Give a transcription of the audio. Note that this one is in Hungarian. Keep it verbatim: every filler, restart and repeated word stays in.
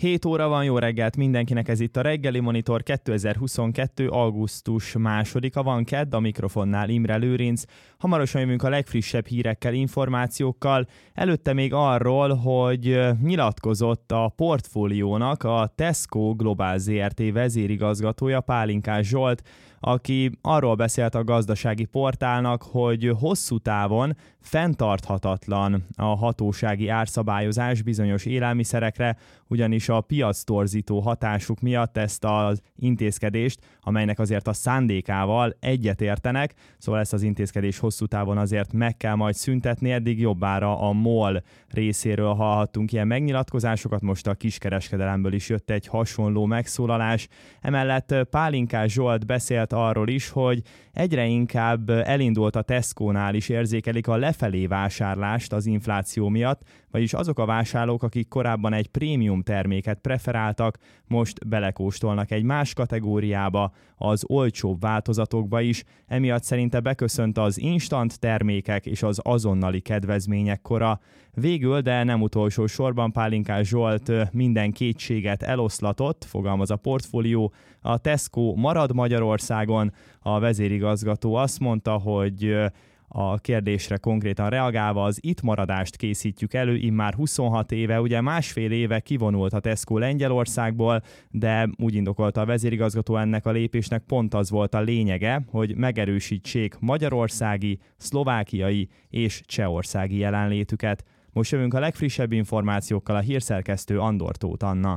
hét óra van, jó reggelt mindenkinek, ez itt a Reggeli Monitor kétezer-huszonkettő. augusztus másodika van, kedd, a mikrofonnál Imre Lőrinc. Hamarosan jövünk a legfrissebb hírekkel, információkkal. Előtte még arról, hogy nyilatkozott a portfóliónak a Tesco Global zé er té vezérigazgatója, Pálinkás Zsolt, aki arról beszélt a gazdasági portálnak, hogy hosszú távon fenntarthatatlan a hatósági árszabályozás bizonyos élelmiszerekre, ugyanis a piactorzító hatásuk miatt ezt az intézkedést, amelynek azért a szándékával egyetértenek, szóval ezt az intézkedést hosszú távon azért meg kell majd szüntetni. Eddig jobbára a MOL részéről hallhattunk ilyen megnyilatkozásokat, most a kiskereskedelemből is jött egy hasonló megszólalás. Emellett Pálinkás Zsolt beszélt arról is, hogy egyre inkább elindult a Tesco-nál is érzékelik a lefelé vásárlást az infláció miatt, vagyis azok a vásárlók, akik korábban egy prémium terméket preferáltak, most belekóstolnak egy más kategóriába, az olcsóbb változatokba is, emiatt szerinte beköszönt az instant termékek és az azonnali kedvezmények kora. Végül, de nem utolsó sorban Pálinkás Zsolt minden kétséget eloszlatott, fogalmaz a portfólió, a Tesco marad Magyarországon, a vezérigazgató azt mondta, hogy a kérdésre konkrétan reagálva az itt maradást készítjük elő, immár huszonhat éve, ugye másfél éve kivonult a Tesco Lengyelországból, de úgy indokolta a vezérigazgató, ennek a lépésnek pont az volt a lényege, hogy megerősítsék magyarországi, szlovákiai és csehországi jelenlétüket. Most jövünk a legfrissebb információkkal, a hírszerkesztő Andor Tóth Anna.